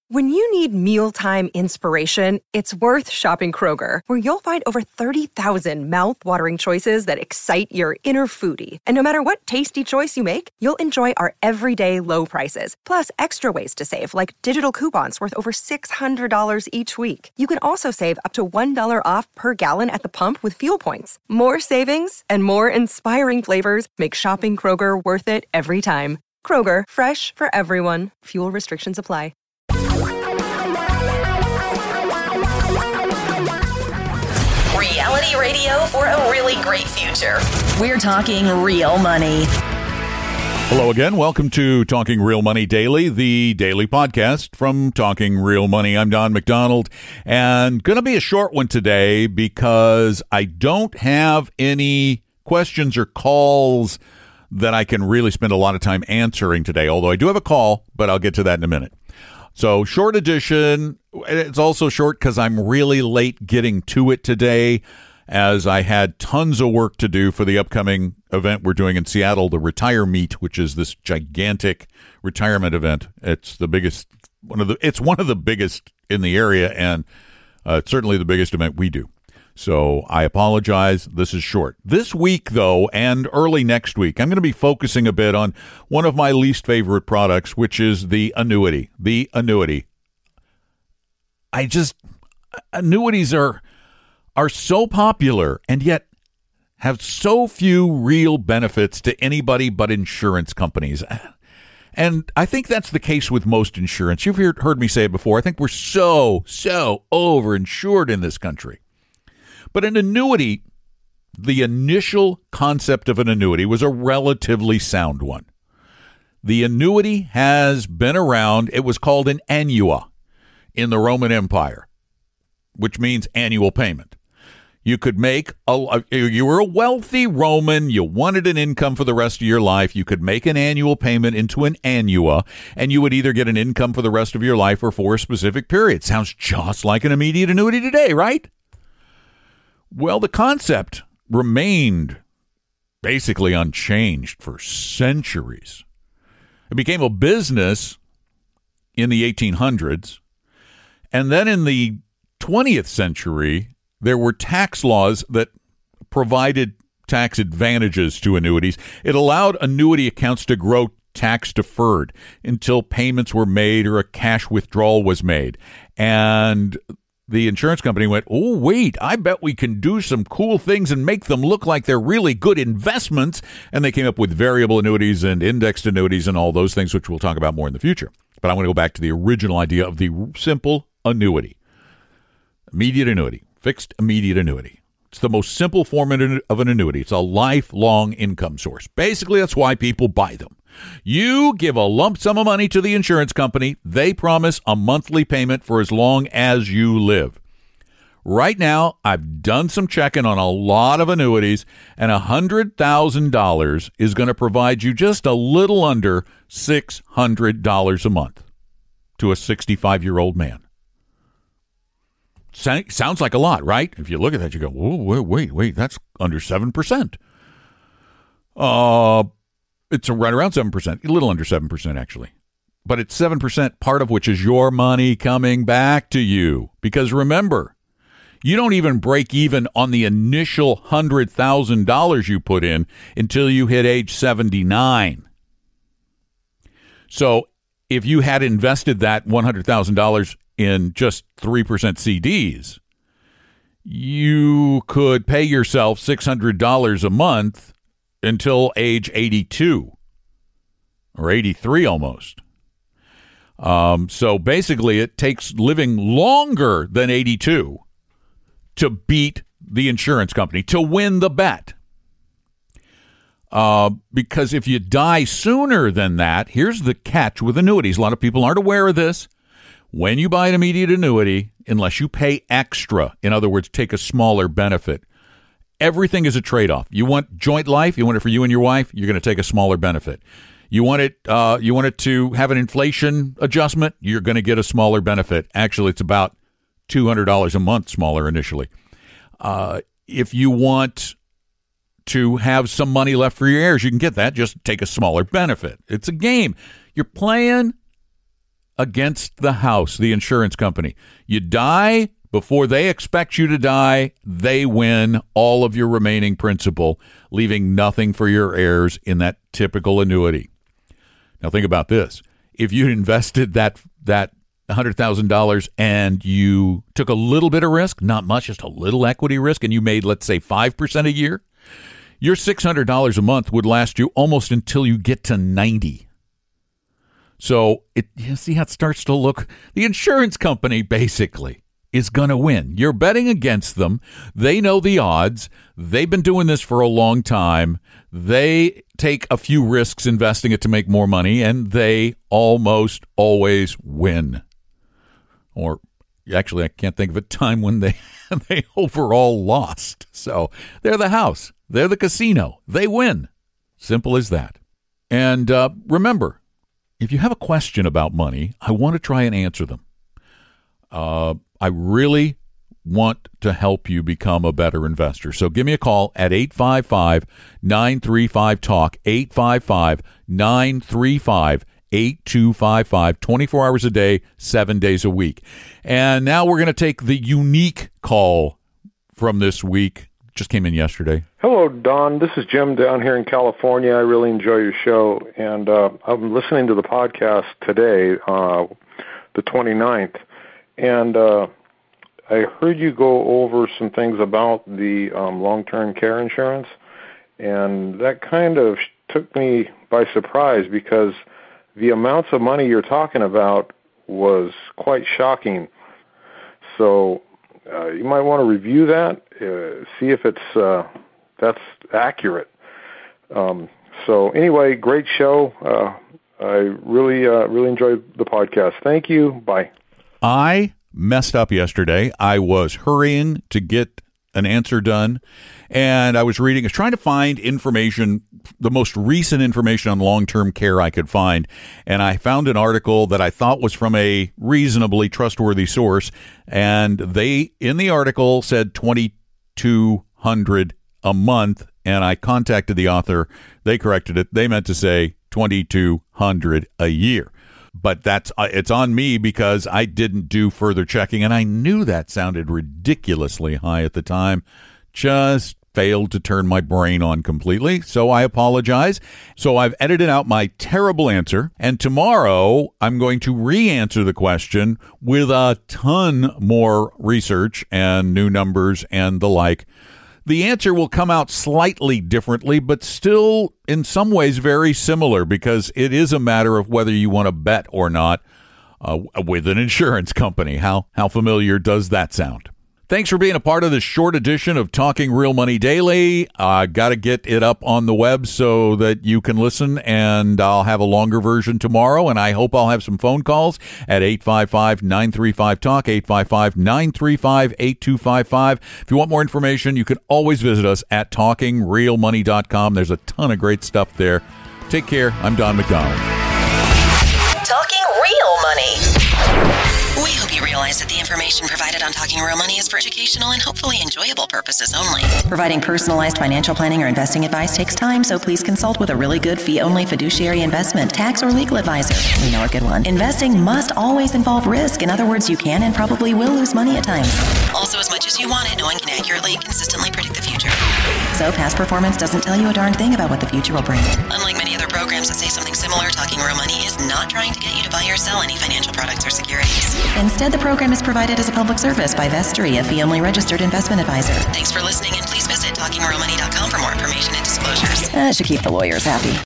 When you need mealtime inspiration, it's worth shopping Kroger, where you'll find over 30,000 mouth-watering choices that excite your inner foodie. And no matter what tasty choice you make, you'll enjoy our everyday low prices, plus extra ways to save, like digital coupons worth over $600 each week. You can also save up to $1 off per gallon at the pump with fuel points. More savings and more inspiring flavors make shopping Kroger worth it every time. Kroger, fresh for everyone. Fuel restrictions apply. Reality radio for a really great future. We're talking real money. Hello again. Welcome to Talking Real Money Daily, the daily podcast from Talking Real Money. I'm Don McDonald, and going to be a short one today because I don't have any questions or calls that I can really spend a lot of time answering today, although I do have a call, but I'll get to that in a minute. So short edition. It's also short because I'm really late getting to it today, as I had tons of work to do for the upcoming event we're doing in Seattle, the Retire Meet, which is this gigantic retirement event. It's the biggest, it's one of the biggest in the area, and certainly the biggest event we do. So I apologize. This is short. This week, though, and early next week, I'm going to be focusing a bit on one of my least favorite products, which is the annuity. The annuity. Annuities are so popular and yet have so few real benefits to anybody but insurance companies. And I think that's the case with most insurance. You've heard me say it before. I think we're so overinsured in this country. But an annuity, the initial concept of an annuity was a relatively sound one. The annuity has been around. It was called an annua in the Roman Empire, which means annual payment. You could make you were a wealthy Roman, you wanted an income for the rest of your life, you could make an annual payment into an annua, and you would either get an income for the rest of your life or for a specific period. Sounds just like an immediate annuity today, right? Well, the concept remained basically unchanged for centuries. It became a business in the 1800s, and then in the 20th century, there were tax laws that provided tax advantages to annuities. It allowed annuity accounts to grow tax deferred until payments were made or a cash withdrawal was made. And the insurance company went, oh, wait, I bet we can do some cool things and make them look like they're really good investments. And they came up with variable annuities and indexed annuities and all those things, which we'll talk about more in the future. But I want to go back to the original idea of the simple annuity. Immediate annuity, fixed immediate annuity. It's the most simple form of an annuity. It's a lifelong income source. Basically, that's why people buy them. You give a lump sum of money to the insurance company. They promise a monthly payment for as long as you live. Right now, I've done some checking on a lot of annuities, and $100,000 is going to provide you just a little under $600 a month to a 65-year-old man. Sounds like a lot, right? If you look at that, you go, whoa, wait, that's under 7%. It's right around 7%, a little under 7%, actually. But it's 7%, part of which is your money coming back to you. Because remember, you don't even break even on the initial $100,000 you put in until you hit age 79. So if you had invested that $100,000 in just 3% CDs, you could pay yourself $600 a month until age 82 or 83 almost. So basically it takes living longer than 82 to beat the insurance company, to win the bet. Because if you die sooner than that, here's the catch with annuities. A lot of people aren't aware of this. When you buy an immediate annuity, unless you pay extra, in other words, take a smaller benefit, everything is a trade-off. You want joint life, you want it for you and your wife, you're going to take a smaller benefit. You want it to have an inflation adjustment, you're going to get a smaller benefit. Actually, it's about $200 a month smaller initially. If you want to have some money left for your heirs, you can get that. Just take a smaller benefit. It's a game. You're playing against the house, the insurance company. You die before they expect you to die, they win all of your remaining principal, leaving nothing for your heirs in that typical annuity. Now think about this. If you invested that $100,000 and you took a little bit of risk, not much, just a little equity risk, and you made, let's say, 5% a year, your $600 a month would last you almost until you get to 90. So you see how it starts to look? The insurance company basically is going to win. You're betting against them. They know the odds. They've been doing this for a long time. They take a few risks investing it to make more money, and they almost always win. Or actually, I can't think of a time when they overall lost. So they're the house. They're the casino. They win. Simple as that. And remember, if you have a question about money, I want to try and answer them. I really want to help you become a better investor. So give me a call at 855-935-TALK, 855-935-8255, 24 hours a day, 7 days a week. And now we're going to take the unique call from this week. Just came in yesterday. Hello, Don. This is Jim down here in California. I really enjoy your show, and I'm listening to the podcast today, the 29th, and I heard you go over some things about the long-term care insurance, and that kind of took me by surprise because the amounts of money you're talking about was quite shocking. So you might want to review that, see if that's accurate. So anyway, great show. I really enjoyed the podcast. Thank you. Bye. I messed up yesterday. I was hurrying to get an answer done, and I was trying to find information, the most recent information on long-term care I could find, and I found an article that I thought was from a reasonably trustworthy source, and they, in the article, said $2,200 a month, and I contacted the author. They corrected it. They meant to say $2,200 a year. But it's on me because I didn't do further checking, and I knew that sounded ridiculously high at the time. Just failed to turn my brain on completely, so I apologize. So I've edited out my terrible answer, and tomorrow I'm going to re-answer the question with a ton more research and new numbers and the like. The answer will come out slightly differently, but still in some ways very similar, because it is a matter of whether you want to bet or not with an insurance company. How familiar does that sound? Thanks for being a part of this short edition of Talking Real Money Daily. I got to get it up on the web so that you can listen, and I'll have a longer version tomorrow, and I hope I'll have some phone calls at 855-935-TALK, 855-935-8255. If you want more information, you can always visit us at TalkingRealMoney.com. There's a ton of great stuff there. Take care. I'm Don McDonald. Talking Real Money. We hope you realize that the information provided on Talking Real Money is for educational and hopefully enjoyable purposes only. Providing personalized financial planning or investing advice takes time, so please consult with a really good fee-only fiduciary investment, tax, or legal advisor. We know a good one. Investing must always involve risk. In other words, you can and probably will lose money at times. Also, as much as you want it, no one can accurately, consistently predict the future. So past performance doesn't tell you a darn thing about what the future will bring. Unlike many other programs that say something similar, Talking Real Money is not trying to get you to buy or sell any financial products or securities. Instead, the program is provided as a public service by Vestry, a fee-only registered investment advisor. Thanks for listening, and please visit TalkingRealMoney.com for more information and disclosures. That should keep the lawyers happy.